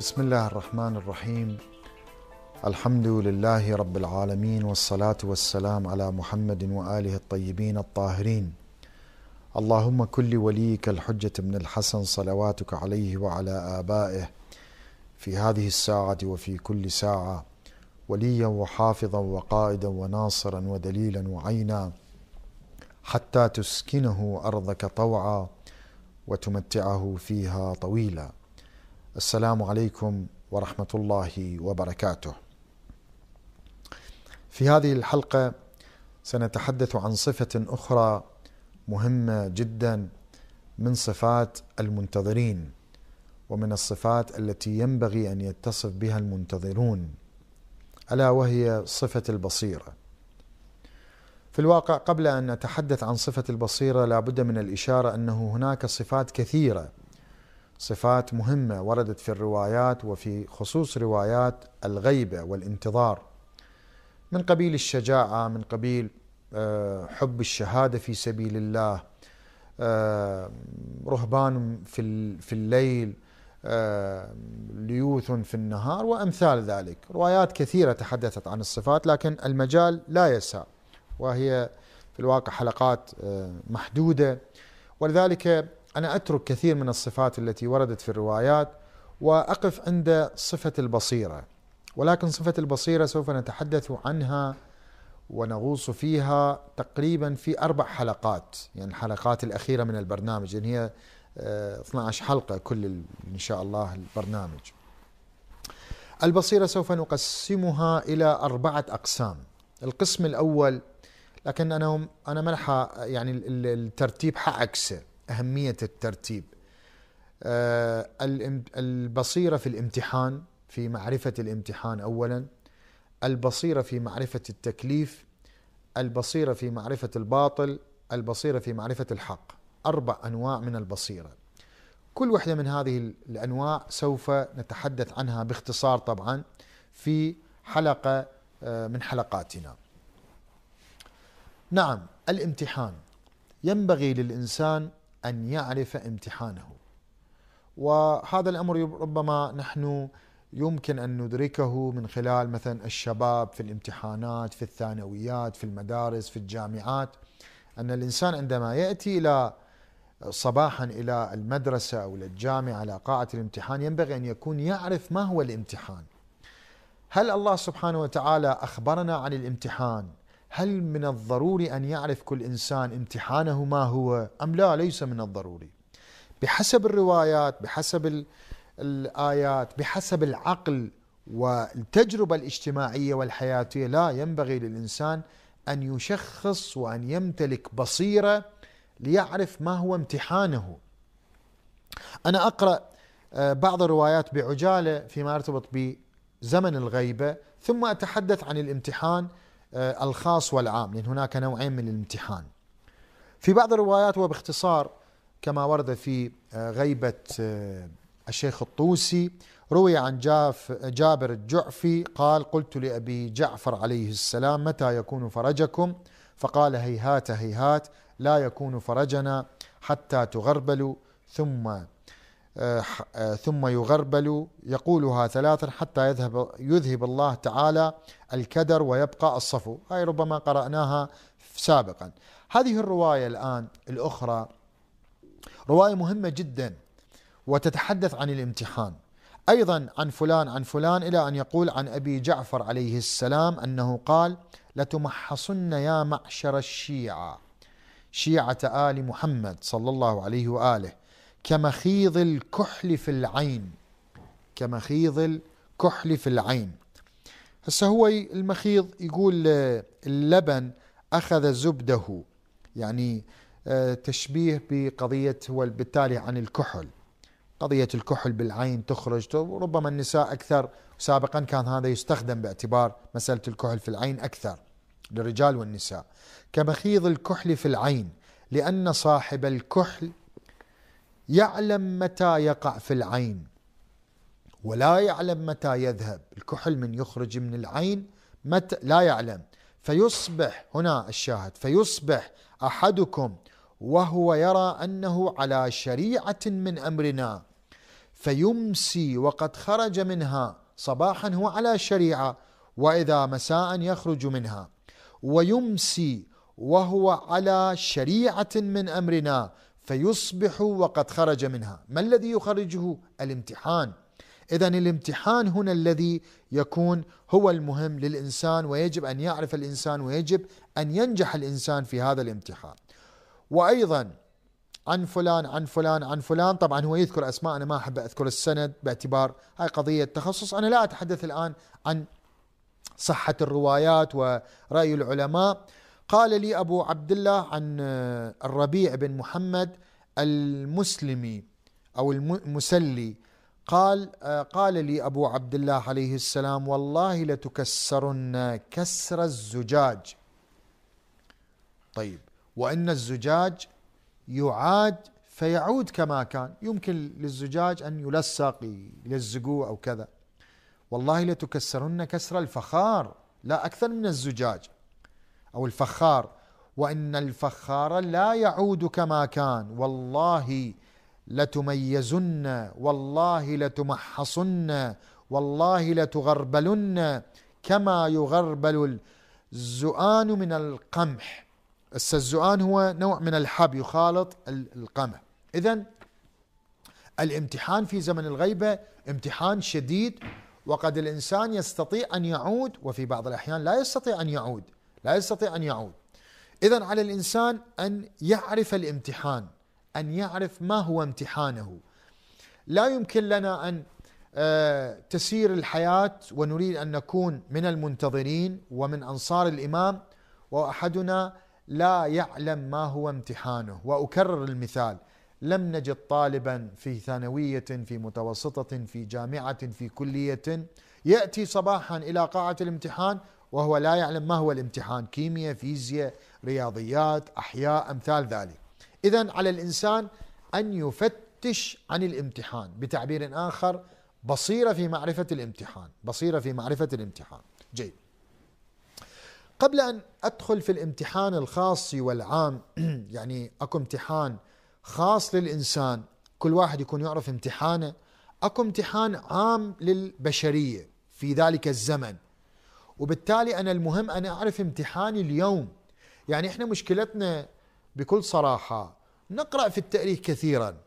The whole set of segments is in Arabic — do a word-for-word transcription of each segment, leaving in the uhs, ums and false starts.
بسم الله الرحمن الرحيم. الحمد لله رب العالمين، والصلاة والسلام على محمد وآله الطيبين الطاهرين. اللهم كل وليك الحجة بن الحسن صلواتك عليه وعلى آبائه في هذه الساعة وفي كل ساعة وليا وحافظا وقائدا وناصرا ودليلا وعينا، حتى تسكنه أرضك طوعا وتمتعه فيها طويلا. السلام عليكم ورحمة الله وبركاته. في هذه الحلقة سنتحدث عن صفة أخرى مهمة جدا من صفات المنتظرين، ومن الصفات التي ينبغي أن يتصف بها المنتظرون، ألا وهي صفة البصيرة. في الواقع قبل أن نتحدث عن صفة البصيرة لا بد من الإشارة أنه هناك صفات كثيرة، صفات مهمة وردت في الروايات، وفي خصوص روايات الغيبة والانتظار، من قبيل الشجاعة، من قبيل حب الشهادة في سبيل الله، رهبان في الليل، ليوث في النهار، وأمثال ذلك. روايات كثيرة تحدثت عن الصفات، لكن المجال لا يسع، وهي في الواقع حلقات محدودة، ولذلك أنا أترك كثير من الصفات التي وردت في الروايات وأقف عند صفة البصيرة. ولكن صفة البصيرة سوف نتحدث عنها ونغوص فيها تقريبا في أربع حلقات، يعني الحلقات الأخيرة من البرنامج، يعني هي اثنتي عشرة حلقة كل إن شاء الله البرنامج. البصيرة سوف نقسمها إلى أربعة أقسام. القسم الأول، لكن أنا أنا ملح يعني الترتيب حعكسه، أهمية الترتيب. البصيرة في الامتحان، في معرفة الامتحان أولا، البصيرة في معرفة التكليف، البصيرة في معرفة الباطل، البصيرة في معرفة الحق. أربع أنواع من البصيرة. كل واحدة من هذه الأنواع سوف نتحدث عنها باختصار طبعا في حلقة من حلقاتنا. نعم، الامتحان ينبغي للإنسان أن يعرف امتحانه، وهذا الأمر ربما نحن يمكن أن ندركه من خلال مثلا الشباب في الامتحانات، في الثانويات، في المدارس، في الجامعات، أن الإنسان عندما يأتي إلى صباحا إلى المدرسة أو إلى الجامعة على قاعة الامتحان ينبغي أن يكون يعرف ما هو الامتحان. هل الله سبحانه وتعالى أخبرنا عن الامتحان؟ هل من الضروري أن يعرف كل إنسان امتحانه ما هو أم لا؟ ليس من الضروري. بحسب الروايات، بحسب الآيات، بحسب العقل والتجربة الاجتماعية والحياتية، لا ينبغي للإنسان أن يشخص وأن يمتلك بصيرة ليعرف ما هو امتحانه. أنا أقرأ بعض الروايات بعجالة فيما يرتبط بزمن الغيبة، ثم أتحدث عن الامتحان الخاص والعام، لأن هناك نوعين من الامتحان. في بعض الروايات وباختصار كما ورد في غيبة الشيخ الطوسي، روي عن جابر الجعفي قال: قلت لأبي جعفر عليه السلام: متى يكون فرجكم؟ فقال: هيهات هيهات، لا يكون فرجنا حتى تغربلوا ثم ثم يغربلوا، يقولها ثلاثا حتى يذهب يذهب الله تعالى الكدر ويبقى الصفو. هاي ربما قرأناها سابقا. هذه الرواية الآن الأخرى رواية مهمة جدا، وتتحدث عن الامتحان أيضا عن فلان عن فلان، إلى أن يقول عن أبي جعفر عليه السلام أنه قال: لتمحصن يا معشر الشيعة، شيعة آل محمد صلى الله عليه وآله، كمخيض الكحل في العين، كمخيض الكحل في العين. هسه هو المخيض يقول اللبن أخذ زبده، يعني تشبيه بقضية هو بالتالي عن الكحل، قضية الكحل بالعين تخرج، ربما النساء أكثر، سابقا كان هذا يستخدم باعتبار مسألة الكحل في العين أكثر للرجال والنساء. كمخيض الكحل في العين، لأن صاحب الكحل يعلم متى يقع في العين ولا يعلم متى يذهب. الكحل من يخرج من العين متى لا يعلم، فيصبح هنا الشاهد: فيصبح أحدكم وهو يرى أنه على شريعة من أمرنا، فيمسي وقد خرج منها صباحا هو على الشريعة، وإذا مساء يخرج منها، ويمسي وهو على شريعة من أمرنا فيصبح وقد خرج منها. ما الذي يخرجه؟ الامتحان. إذن الامتحان هنا الذي يكون هو المهم للإنسان، ويجب أن يعرف الإنسان ويجب أن ينجح الإنسان في هذا الامتحان. وأيضا عن فلان عن فلان عن فلان، طبعا هو يذكر أسماء، أنا ما أحب أذكر السند باعتبار هاي قضية تخصص، أنا لا أتحدث الآن عن صحة الروايات ورأي العلماء. قال لي أبو عبد الله عن الربيع بن محمد المسلمي أو المسلي، قال قال لي أبو عبد الله عليه السلام: والله لتكسرن كسر الزجاج. طيب، وإن الزجاج يعاد فيعود كما كان، يمكن للزجاج أن يلصق يلزقوه أو كذا. والله لتكسرن كسر الفخار، لا أكثر من الزجاج أو الفخار. وإن الفخار لا يعود كما كان. والله لتميزن، والله لتمحصن، والله لتغربلن كما يغربل الزؤان من القمح. الزؤان هو نوع من الحب يخالط القمح. إذن الامتحان في زمن الغيبة امتحان شديد، وقد الإنسان يستطيع أن يعود، وفي بعض الأحيان لا يستطيع أن يعود لا يستطيع أن يعود. إذن على الإنسان أن يعرف الامتحان، أن يعرف ما هو امتحانه. لا يمكن لنا أن تسير الحياة ونريد أن نكون من المنتظرين ومن أنصار الإمام وأحدنا لا يعلم ما هو امتحانه. وأكرر المثال: لم نجد طالبا في ثانوية، في متوسطة، في جامعة، في كلية يأتي صباحا إلى قاعة الامتحان وهو لا يعلم ما هو الامتحان، كيمياء، فيزياء، رياضيات، أحياء، أمثال ذلك. إذن على الإنسان أن يفتش عن الامتحان، بتعبير آخر بصيرة في معرفة الامتحان، بصيرة في معرفة الامتحان. جيد. قبل أن أدخل في الامتحان الخاص والعام، يعني أكو امتحان خاص للإنسان كل واحد يكون يعرف امتحانه، أكو امتحان عام للبشرية في ذلك الزمن، وبالتالي أنا المهم أن أعرف امتحاني اليوم. يعني إحنا مشكلتنا بكل صراحة نقرأ في التاريخ كثيرا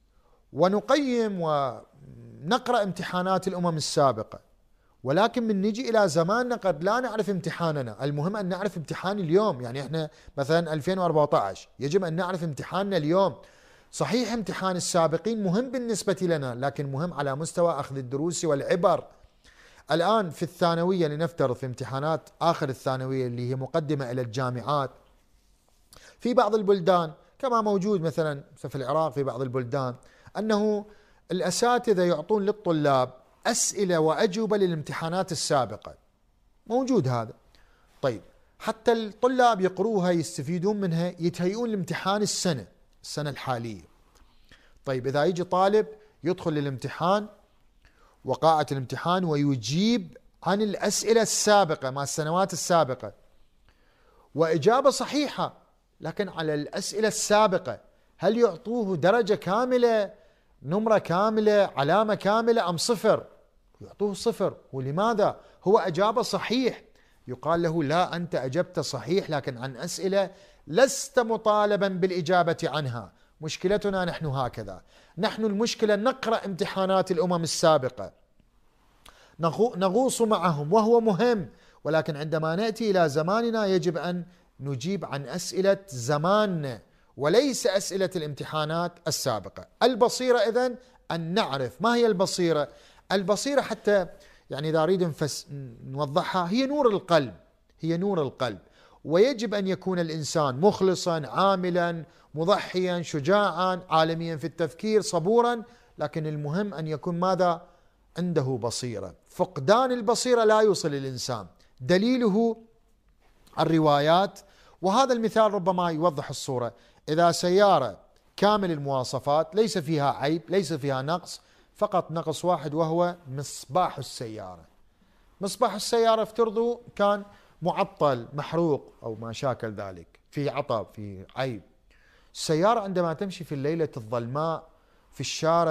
ونقيم ونقرأ امتحانات الأمم السابقة، ولكن من نجي إلى زماننا قد لا نعرف امتحاننا. المهم أن نعرف امتحان اليوم. يعني إحنا مثلا ألفين وأربعة عشر يجب أن نعرف امتحاننا اليوم. صحيح امتحان السابقين مهم بالنسبة لنا، لكن مهم على مستوى أخذ الدروس والعبر. الآن في الثانوية لنفترض، في امتحانات آخر الثانوية اللي هي مقدمة إلى الجامعات، في بعض البلدان كما موجود مثلا في العراق، في بعض البلدان أنه الأساتذة يعطون للطلاب أسئلة وأجوبة للامتحانات السابقة، موجود هذا. طيب، حتى الطلاب يقروها يستفيدون منها، يتهيئون لامتحان السنة السنة الحالية. طيب، إذا يجي طالب يدخل للامتحان وقاعة الامتحان ويجيب عن الأسئلة السابقة مع السنوات السابقة وإجابة صحيحة، لكن على الأسئلة السابقة هل يعطوه درجة كاملة، نمرة كاملة، علامة كاملة، أم صفر؟ يعطوه صفر. ولماذا؟ هو أجاب صحيح. يقال له: لا، أنت أجبت صحيح لكن عن أسئلة لست مطالبا بالإجابة عنها. مشكلتنا نحن هكذا، نحن المشكلة نقرأ امتحانات الأمم السابقة، نغوص معهم وهو مهم، ولكن عندما نأتي إلى زماننا يجب أن نجيب عن أسئلة زماننا وليس أسئلة الامتحانات السابقة. البصيرة إذن أن نعرف ما هي البصيرة. البصيرة حتى يعني إذا أريد نوضحها، هي نور القلب، هي نور القلب. ويجب أن يكون الإنسان مخلصا، عاملا، مضحيا، شجاعا، عالميا في التفكير، صبورا، لكن المهم أن يكون ماذا؟ عنده بصيرة. فقدان البصيرة لا يوصل الإنسان. دليله الروايات، وهذا المثال ربما يوضح الصورة. إذا سيارة كامل المواصفات ليس فيها عيب، ليس فيها نقص، فقط نقص واحد وهو مصباح السيارة. مصباح السيارة افترضوا كان معطل، محروق أو ما شاكل ذلك، في عطب، في عيب. السيارة عندما تمشي في الليلة الظلماء في الشارع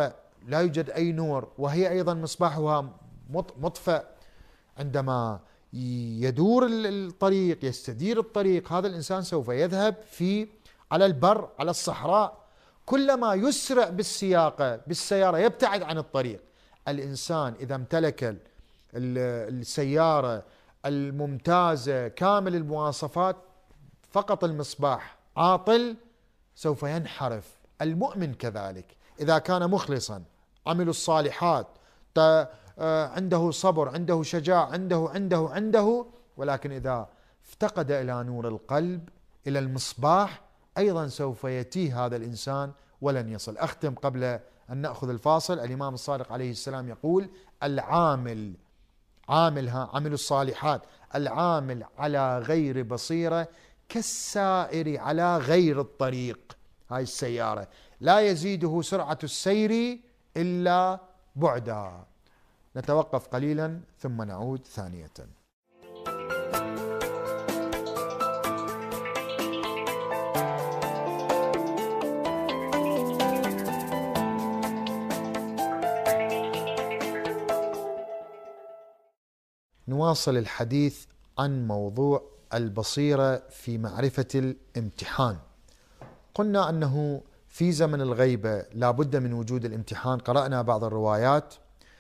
لا يوجد أي نور، وهي أيضا مصباحها مطفأ. عندما يدور الطريق، يستدير الطريق، هذا الإنسان سوف يذهب في على البر، على الصحراء. كلما يسرع بالسياقة بالسيارة يبتعد عن الطريق. الإنسان إذا امتلك السيارة الممتازة كامل المواصفات، فقط المصباح عاطل سوف ينحرف. المؤمن كذلك إذا كان مخلصا، عمل الصالحات، عنده صبر، عنده شجاع، عنده عنده عنده ولكن إذا افتقد إلى نور القلب، إلى المصباح، أيضا سوف يتيه هذا الإنسان ولن يصل. أختم قبل أن نأخذ الفاصل. الإمام الصادق عليه السلام يقول: العامل عاملها عمل الصالحات العامل على غير بصيرة كالسائر على غير الطريق. هاي السيارة لا يزيده سرعة السير إلا بعدا. نتوقف قليلا ثم نعود ثانية. نواصل الحديث عن موضوع البصيرة في معرفة الامتحان. قلنا أنه في زمن الغيبة لا بد من وجود الامتحان، قرأنا بعض الروايات،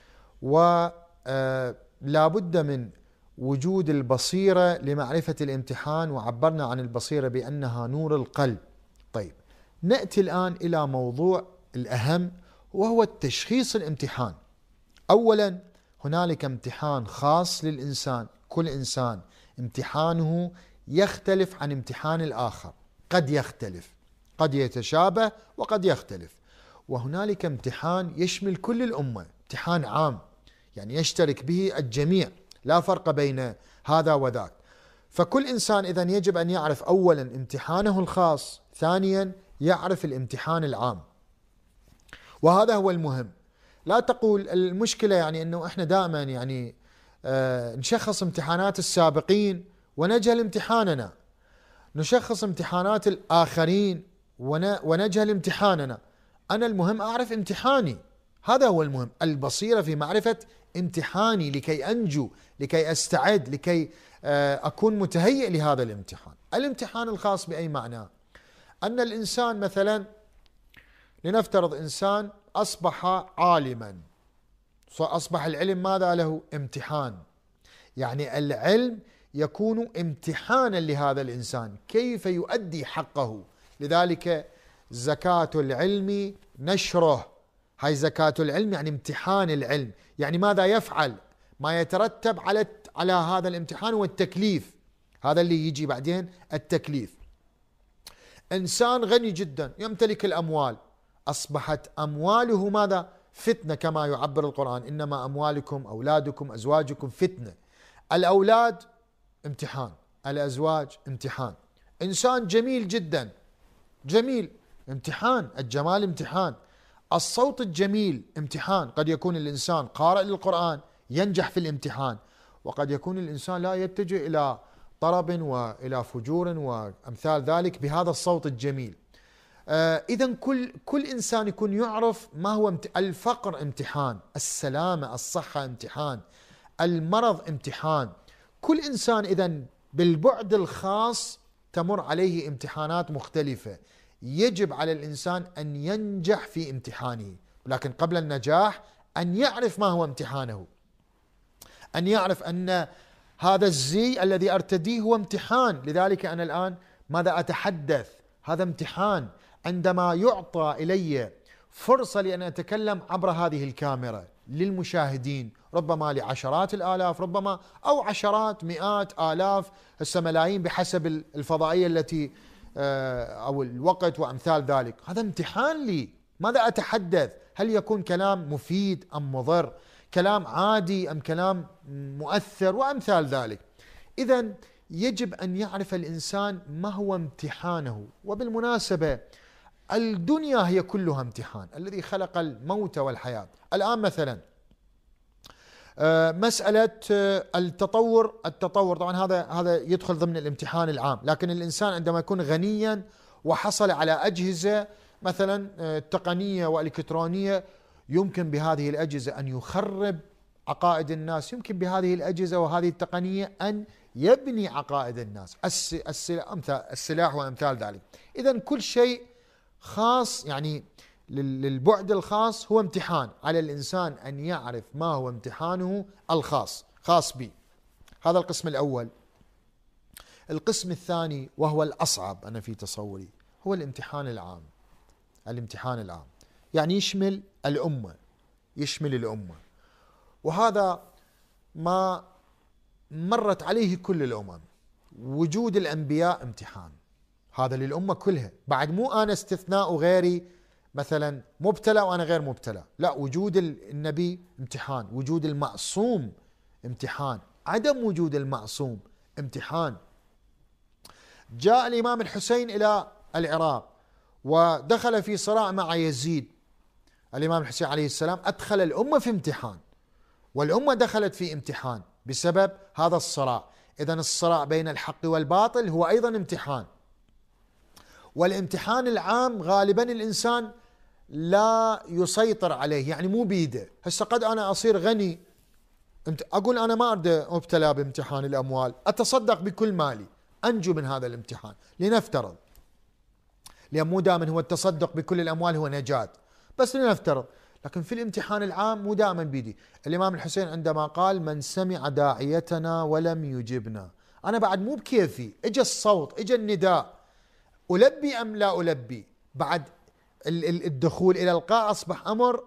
ولا بد من وجود البصيرة لمعرفة الامتحان، وعبرنا عن البصيرة بأنها نور القلب. طيب، نأتي الآن إلى موضوع الأهم، وهو التشخيص الامتحان. أولا، هنالك امتحان خاص للإنسان. كل إنسان امتحانه يختلف عن امتحان الآخر، قد يختلف، قد يتشابه وقد يختلف. وهنالك امتحان يشمل كل الأمة، امتحان عام يعني يشترك به الجميع، لا فرق بين هذا وذاك. فكل إنسان إذن يجب أن يعرف أولا امتحانه الخاص، ثانيا يعرف الامتحان العام، وهذا هو المهم. لا تقول المشكلة يعني أنه إحنا دائما يعني آه نشخص امتحانات السابقين ونجهل امتحاننا، نشخص امتحانات الآخرين ونجهل امتحاننا. أنا المهم أعرف امتحاني، هذا هو المهم. البصيرة في معرفة امتحاني لكي أنجو، لكي أستعد، لكي آه أكون متهيئ لهذا الامتحان. الامتحان الخاص بأي معنى؟ أن الإنسان مثلا، لنفترض إنسان أصبح عالما، أصبح العلم ماذا له؟ امتحان. يعني العلم يكون امتحانا لهذا الإنسان كيف يؤدي حقه. لذلك زكاة العلم نشره. هاي زكاة العلم يعني امتحان العلم، يعني ماذا يفعل، ما يترتب على على هذا الامتحان والتكليف. هذا اللي يجي بعدين التكليف. إنسان غني جدا يمتلك الأموال، أصبحت أمواله ماذا؟ فتنة، كما يعبر القرآن: إنما أموالكم أولادكم أزواجكم فتنة. الأولاد امتحان، الأزواج امتحان. إنسان جميل جدا، جميل، امتحان، الجمال امتحان. الصوت الجميل امتحان. قد يكون الإنسان قارئ للقرآن ينجح في الامتحان، وقد يكون الإنسان لا يتجه إلى طرب وإلى فجور وأمثال ذلك بهذا الصوت الجميل. آه إذن كل كل إنسان يكون يعرف ما هو امت... الفقر امتحان، السلامة الصحة امتحان، المرض امتحان. كل إنسان إذن بالبعد الخاص تمر عليه امتحانات مختلفة، يجب على الإنسان أن ينجح في امتحانه. لكن قبل النجاح أن يعرف ما هو امتحانه، أن يعرف أن هذا الزي الذي أرتديه هو امتحان. لذلك أنا الآن ماذا أتحدث؟ هذا امتحان. عندما يعطى إلي فرصة لأن أتكلم عبر هذه الكاميرا للمشاهدين، ربما لعشرات الآلاف، ربما أو عشرات مئات آلاف، هسه ملايين بحسب الفضائية التي أو الوقت وأمثال ذلك، هذا امتحان لي. ماذا أتحدث؟ هل يكون كلام مفيد أم مضر؟ كلام عادي أم كلام مؤثر وأمثال ذلك؟ إذن يجب أن يعرف الإنسان ما هو امتحانه. وبالمناسبة الدنيا هي كلها امتحان، الذي خلق الموت والحياة. الآن مثلا مسألة التطور، التطور طبعا هذا هذا يدخل ضمن الامتحان العام. لكن الإنسان عندما يكون غنيا وحصل على أجهزة مثلا تقنية وإلكترونية يمكن بهذه الأجهزة أن يخرب عقائد الناس، يمكن بهذه الأجهزة وهذه التقنية أن يبني عقائد الناس، السلاح وأمثال ذلك. إذن كل شيء خاص، يعني للبعد الخاص هو امتحان على الإنسان أن يعرف ما هو امتحانه الخاص خاص به. هذا القسم الأول. القسم الثاني وهو الأصعب أنا في تصوري هو الامتحان العام. الامتحان العام يعني يشمل الأمة، يشمل الأمة، وهذا ما مرت عليه كل الأمم. وجود الأنبياء امتحان، هذا للأمة كلها، بعد مو أنا استثناء وغيري مثلا مبتلى وأنا غير مبتلى، لا، وجود النبي امتحان، وجود المعصوم امتحان، عدم وجود المعصوم امتحان. جاء الإمام الحسين إلى العراق ودخل في صراع مع يزيد. الإمام الحسين عليه السلام أدخل الأمة في امتحان، والأمة دخلت في امتحان بسبب هذا الصراع. إذن الصراع بين الحق والباطل هو أيضا امتحان. والامتحان العام غالبا الإنسان لا يسيطر عليه، يعني مو بيده. هسه قد أنا أصير غني، أقول أنا ما أريد أبتلى بامتحان الأموال، أتصدق بكل مالي أنجو من هذا الامتحان، لنفترض، لأن مو دائما هو التصدق بكل الأموال هو نجاة، بس لنفترض. لكن في الامتحان العام مو دائما بيدي. الإمام الحسين عندما قال من سمع داعيتنا ولم يجبنا، أنا بعد مو بكيفي، إجا الصوت، إجا النداء، ألبي أم لا ألبي؟ بعد الدخول إلى القاعة أصبح أمر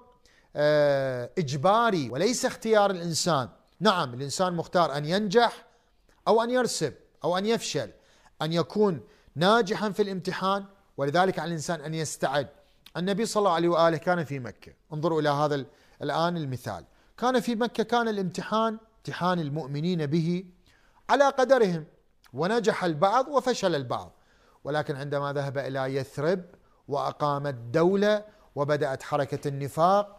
إجباري وليس اختيار الإنسان. نعم الإنسان مختار أن ينجح أو أن يرسب أو أن يفشل، أن يكون ناجحا في الامتحان، ولذلك على الإنسان أن يستعد. النبي صلى الله عليه وآله كان في مكة، انظروا إلى هذا الآن المثال، كان في مكة، كان الامتحان امتحان المؤمنين به على قدرهم، ونجح البعض وفشل البعض. ولكن عندما ذهب إلى يثرب وأقام الدولة وبدأت حركة النفاق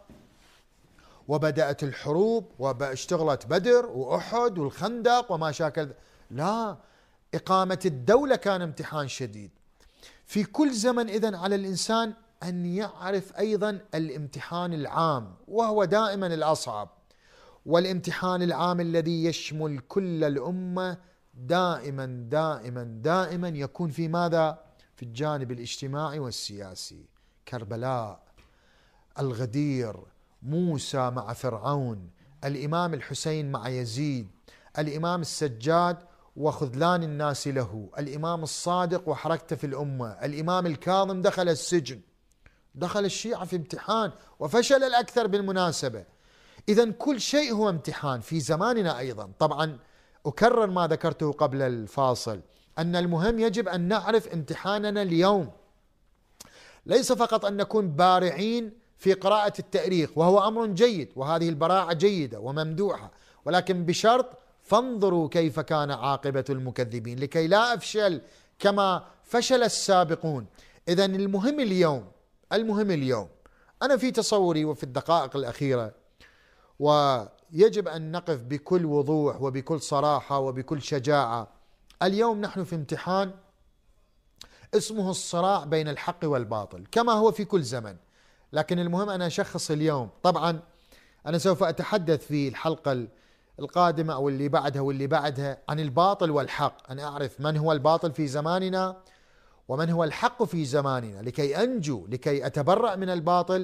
وبدأت الحروب واشتغلت بدر وأحد والخندق وما شاكل، لا، إقامة الدولة كان امتحان شديد. في كل زمن إذن على الإنسان أن يعرف أيضا الامتحان العام، وهو دائما الأصعب. والامتحان العام الذي يشمل كل الأمة دائما دائما دائما يكون في ماذا؟ في الجانب الاجتماعي والسياسي. كربلاء، الغدير، موسى مع فرعون، الإمام الحسين مع يزيد، الإمام السجاد وخذلان الناس له، الإمام الصادق وحركته في الأمة، الإمام الكاظم دخل السجن، دخل الشيعة في امتحان وفشل الأكثر بالمناسبة. إذن كل شيء هو امتحان في زماننا أيضا. طبعا أكرر ما ذكرته قبل الفاصل، أن المهم يجب أن نعرف امتحاننا اليوم، ليس فقط أن نكون بارعين في قراءة التاريخ، وهو أمر جيد، وهذه البراعة جيدة وممدوحة، ولكن بشرط فانظروا كيف كان عاقبة المكذبين لكي لا أفشل كما فشل السابقون. إذن المهم اليوم، المهم اليوم أنا في تصوري وفي الدقائق الأخيرة، ويجب أن نقف بكل وضوح وبكل صراحة وبكل شجاعة، اليوم نحن في امتحان اسمه الصراع بين الحق والباطل كما هو في كل زمن. لكن المهم أن أشخص اليوم. طبعا أنا سوف أتحدث في الحلقة القادمة أو اللي بعدها واللي بعدها عن الباطل والحق، أن أعرف من هو الباطل في زماننا ومن هو الحق في زماننا، لكي أنجو، لكي أتبرأ من الباطل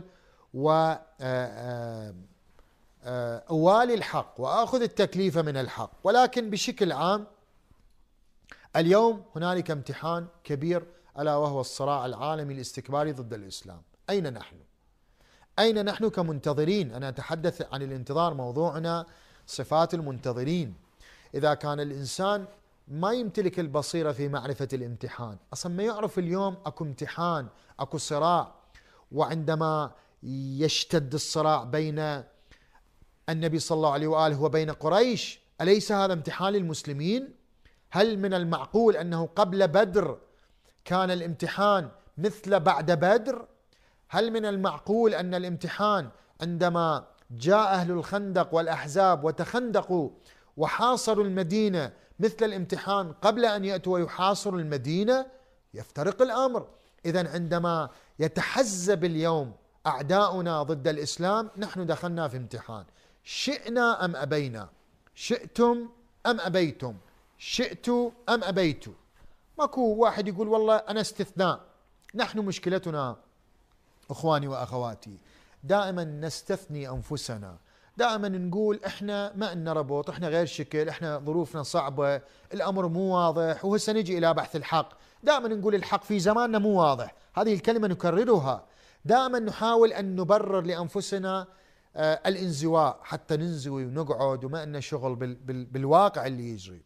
وأوالي الحق وأخذ التكليف من الحق. ولكن بشكل عام اليوم هنالك امتحان كبير، ألا وهو الصراع العالمي الاستكباري ضد الإسلام. أين نحن؟ أين نحن كمنتظرين؟ أنا أتحدث عن الانتظار، موضوعنا صفات المنتظرين. إذا كان الإنسان ما يمتلك البصيرة في معرفة الامتحان، أصلا ما يعرف اليوم أكو امتحان، أكو صراع. وعندما يشتد الصراع بين النبي صلى الله عليه وآله وبين قريش، أليس هذا امتحان للمسلمين؟ هل من المعقول أنه قبل بدر كان الامتحان مثل بعد بدر؟ هل من المعقول أن الامتحان عندما جاء أهل الخندق والأحزاب وتخندقوا وحاصروا المدينة مثل الامتحان قبل أن يأتوا ويحاصروا المدينة؟ يفترق الأمر. إذن عندما يتحزب اليوم أعداؤنا ضد الإسلام، نحن دخلنا في امتحان، شئنا أم أبينا، شئتم أم أبيتم، شئت أم أبيت. ماكو واحد يقول والله أنا استثناء. نحن مشكلتنا أخواني وأخواتي دائما نستثني أنفسنا، دائما نقول إحنا ما إلنا ربط، إحنا غير شكل، إحنا ظروفنا صعبة، الأمر مو واضح، وهسه نجي إلى بحث الحق. دائما نقول الحق في زماننا مو واضح، هذه الكلمة نكررها. دائما نحاول أن نبرر لأنفسنا آه الانزواء حتى ننزوي ونقعد وما إلنا شغل بال بال بالواقع اللي يجري.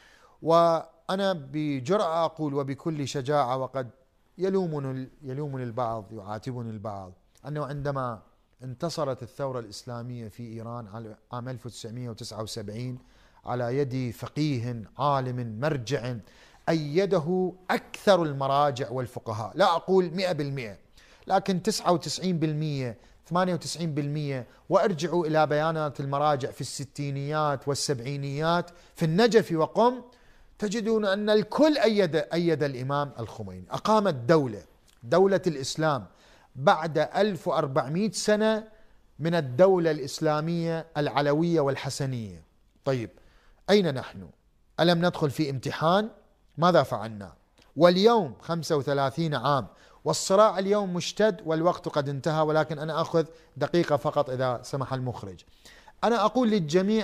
وأنا بجرأة أقول وبكل شجاعة، وقد يلومني يلومني البعض، يعاتبني البعض، أنه عندما انتصرت الثورة الإسلامية في إيران عام ألف وتسعمئة وتسعة وسبعين على يد فقيه عالم مرجع أيده أكثر المراجع والفقهاء، لا أقول مئة بالمئة لكن تسعة وتسعين بالمئة ثمانية وتسعين بالمئة، وارجعوا إلى بيانات المراجع في الستينيات والسبعينيات في النجف وقم، تجدون أن الكل أيد أيد الإمام الخميني. أقامت دولة دولة الإسلام بعد ألف وأربعمئة سنة من الدولة الإسلامية العلوية والحسنية. طيب أين نحن؟ ألم ندخل في امتحان؟ ماذا فعلنا؟ واليوم خمسة وثلاثين عام والصراع اليوم مشتد والوقت قد انتهى، ولكن أنا أخذ دقيقة فقط إذا سمح المخرج. أنا أقول للجميع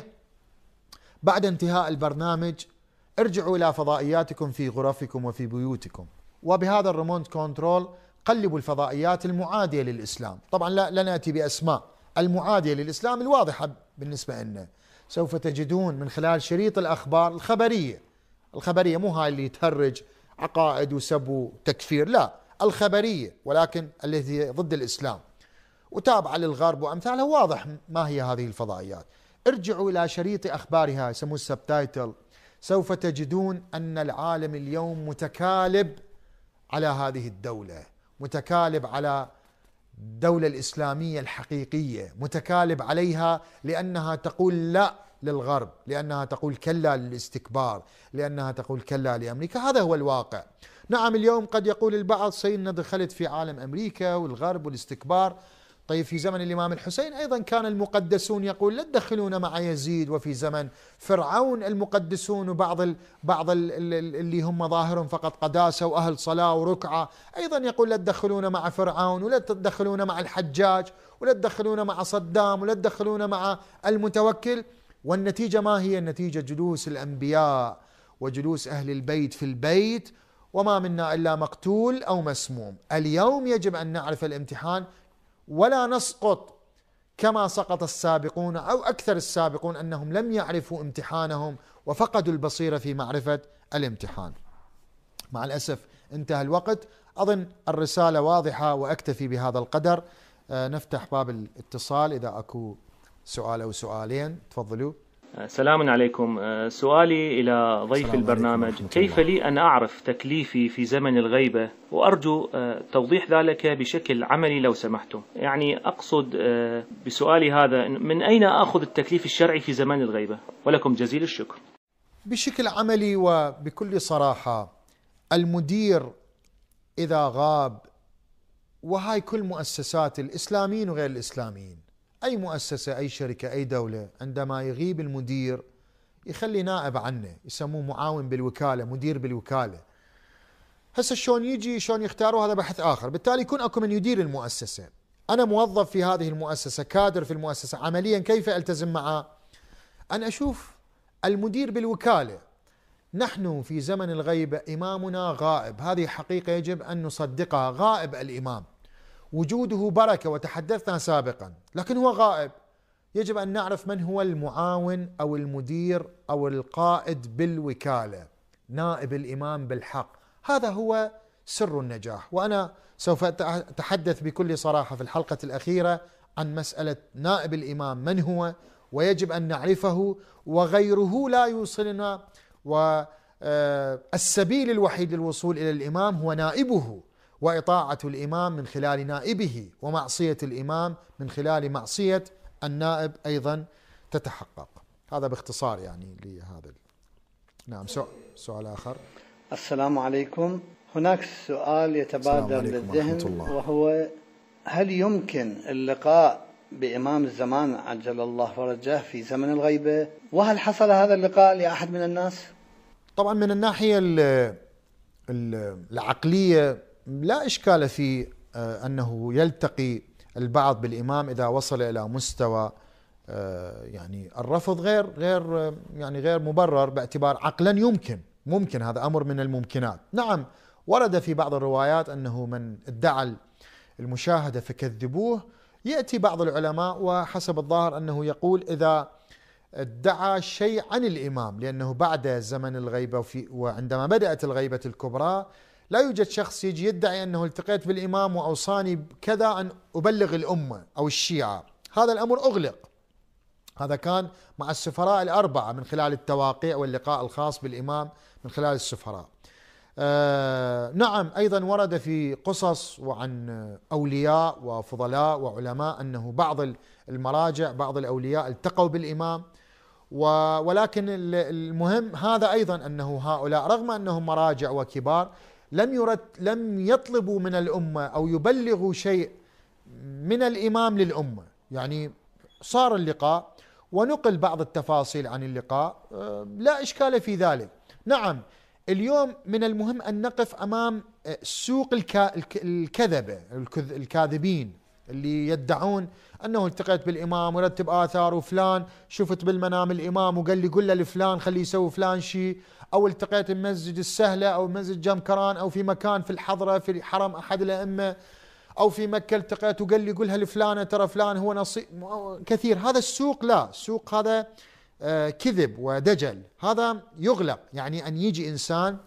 بعد انتهاء البرنامج ارجعوا إلى فضائياتكم في غرفكم وفي بيوتكم، وبهذا الريموت كنترول قلبوا الفضائيات المعادية للإسلام. طبعا لا, لا نأتي بأسماء، المعادية للإسلام الواضحة بالنسبة لنا. سوف تجدون من خلال شريط الأخبار الخبرية، الخبرية مو هاي اللي تهرج عقائد وسب وتكفير، لا، الخبرية ولكن التي ضد الإسلام وتابعة للغرب وأمثالها، واضح ما هي هذه الفضائيات. ارجعوا إلى شريط أخبارها يسموه السبتايتل، سوف تجدون أن العالم اليوم متكالب على هذه الدولة، متكالب على الدولة الإسلامية الحقيقية، متكالب عليها لأنها تقول لا للغرب، لأنها تقول كلا للاستكبار، لأنها تقول كلا لأمريكا. هذا هو الواقع. نعم اليوم قد يقول البعض سيدنا دخلت في عالم أمريكا والغرب والاستكبار. طيب في زمن الإمام الحسين أيضا كان المقدسون يقول لا تدخلون مع يزيد، وفي زمن فرعون المقدسون وبعض ال بعض ال اللي هم ظاهرهم فقط قداسة وأهل صلاة وركعة أيضا يقول لا تدخلون مع فرعون، ولا تدخلون مع الحجاج، ولا تدخلون مع صدام، ولا تدخلون مع المتوكل. والنتيجة ما هي؟ النتيجة جلوس الأنبياء وجلوس أهل البيت في البيت، وما منا إلا مقتول أو مسموم. اليوم يجب أن نعرف الامتحان ولا نسقط كما سقط السابقون أو أكثر السابقون، أنهم لم يعرفوا امتحانهم وفقدوا البصيرة في معرفة الامتحان. مع الأسف انتهى الوقت، أظن الرسالة واضحة وأكتفي بهذا القدر. آه نفتح باب الاتصال إذا أكو سؤال أو سؤالين، تفضلوا. سلام عليكم. سؤالي إلى ضيف البرنامج، كيف لي أن أعرف تكليفي في زمن الغيبة؟ وأرجو توضيح ذلك بشكل عملي لو سمحتم. يعني أقصد بسؤالي هذا من أين أخذ التكليف الشرعي في زمن الغيبة؟ ولكم جزيل الشكر. بشكل عملي وبكل صراحة، المدير إذا غاب، وهاي كل مؤسسات الإسلاميين وغير الإسلاميين، أي مؤسسة أي شركة أي دولة عندما يغيب المدير يخلي نائب عنه، يسموه معاون بالوكالة، مدير بالوكالة. هسه شلون يجي شلون يختاروا هذا بحث آخر. بالتالي يكون أكو من يدير المؤسسة. أنا موظف في هذه المؤسسة، كادر في المؤسسة، عمليا كيف ألتزم معه؟ أنا أشوف المدير بالوكالة. نحن في زمن الغيبة إمامنا غائب، هذه حقيقة يجب أن نصدقها. غائب الإمام، وجوده بركة وتحدثنا سابقا، لكن هو غائب. يجب أن نعرف من هو المعاون أو المدير أو القائد بالوكالة، نائب الإمام بالحق. هذا هو سر النجاح. وأنا سوف أتحدث بكل صراحة في الحلقة الأخيرة عن مسألة نائب الإمام من هو، ويجب أن نعرفه، وغيره لا يوصلنا. والسبيل الوحيد للوصول إلى الإمام هو نائبه، وإطاعة الإمام من خلال نائبه، ومعصية الإمام من خلال معصية النائب أيضا تتحقق. هذا باختصار يعني لهذا. نعم، سؤال, سؤال آخر. السلام عليكم. هناك سؤال يتبادر للذهن، وهو هل يمكن اللقاء بإمام الزمان عجل الله فرجه في زمن الغيبة؟ وهل حصل هذا اللقاء لأحد من الناس؟ طبعا من الناحية العقلية لا إشكال في أنه يلتقي البعض بالإمام إذا وصل إلى مستوى يعني الرفض غير غير يعني غير مبرر، باعتبار عقلا يمكن ممكن هذا أمر من الممكنات. نعم ورد في بعض الروايات أنه من ادعى المشاهدة فكذبوه. يأتي بعض العلماء وحسب الظاهر أنه يقول إذا ادعى شيء عن الإمام، لأنه بعد زمن الغيبة وفي وعندما بدأت الغيبة الكبرى لا يوجد شخص يجي يدعي أنه التقيت بالإمام وأوصاني بكذا أن أبلغ الأمة أو الشيعة. هذا الأمر أغلق. هذا كان مع السفراء الأربعة من خلال التواقيع واللقاء الخاص بالإمام من خلال السفراء. آه نعم أيضا ورد في قصص وعن أولياء وفضلاء وعلماء أنه بعض المراجع بعض الأولياء التقوا بالإمام، ولكن المهم هذا أيضا أنه هؤلاء رغم أنهم مراجع وكبار لم يرد لم يطلبوا من الأمة أو يبلغوا شيء من الإمام للأمة. يعني صار اللقاء ونقل بعض التفاصيل عن اللقاء، لا إشكال في ذلك. نعم اليوم من المهم أن نقف أمام سوق الكذبة الكاذبين اللي يدعون أنه التقيت بالإمام ورتب آثار، وفلان شفت بالمنام الإمام وقال لي قل لفلان خليه يسوي فلان شيء، أو التقيت بمسجد السهلة أو مسجد جمكران أو في مكان في الحضرة في حرم أحد الأئمة أو في مكة التقيت وقال لي قلها لفلانة ترى فلان هو نصيب كثير. هذا السوق لا، السوق هذا كذب ودجل، هذا يغلق. يعني أن يجي إنسان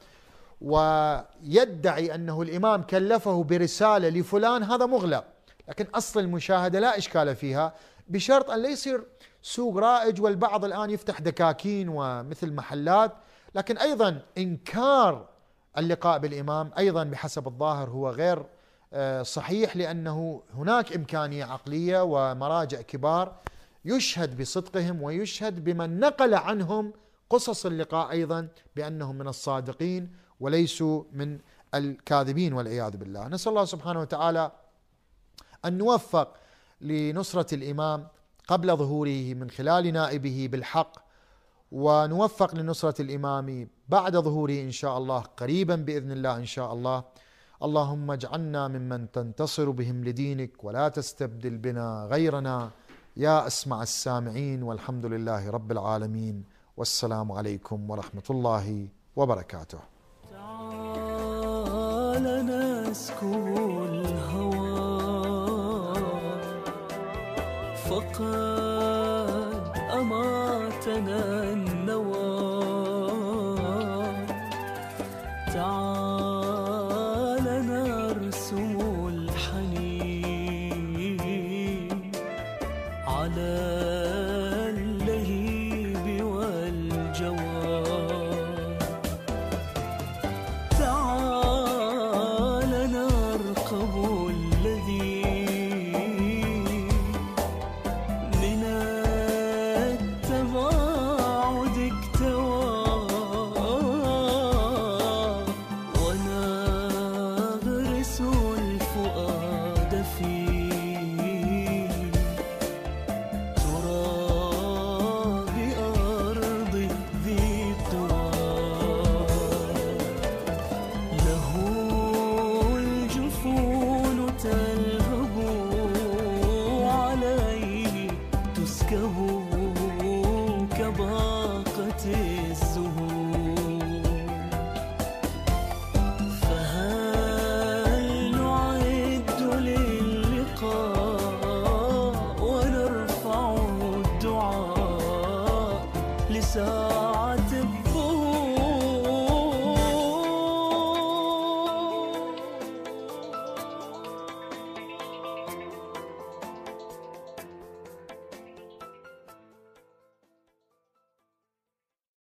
ويدعي أنه الإمام كلفه برسالة لفلان هذا مغلق، لكن أصل المشاهدة لا إشكال فيها بشرط أن لا يصير سوق رائج والبعض الآن يفتح دكاكين ومثل محلات. لكن أيضا إنكار اللقاء بالإمام أيضا بحسب الظاهر هو غير صحيح، لأنه هناك إمكانية عقلية ومراجع كبار يشهد بصدقهم ويشهد بمن نقل عنهم قصص اللقاء أيضا بأنهم من الصادقين وليسوا من الكاذبين والعياذ بالله. نسأل الله سبحانه وتعالى أن نوفق لنصرة الإمام قبل ظهوره من خلال نائبه بالحق، ونوفق لنصرة الإمام بعد ظهوره إن شاء الله قريبا بإذن الله إن شاء الله. اللهم اجعلنا ممن تنتصر بهم لدينك ولا تستبدل بنا غيرنا يا أسمع السامعين، والحمد لله رب العالمين، والسلام عليكم ورحمة الله وبركاته. تعال نسكب الهوى فقد أماتنا النوى، تعال نرسم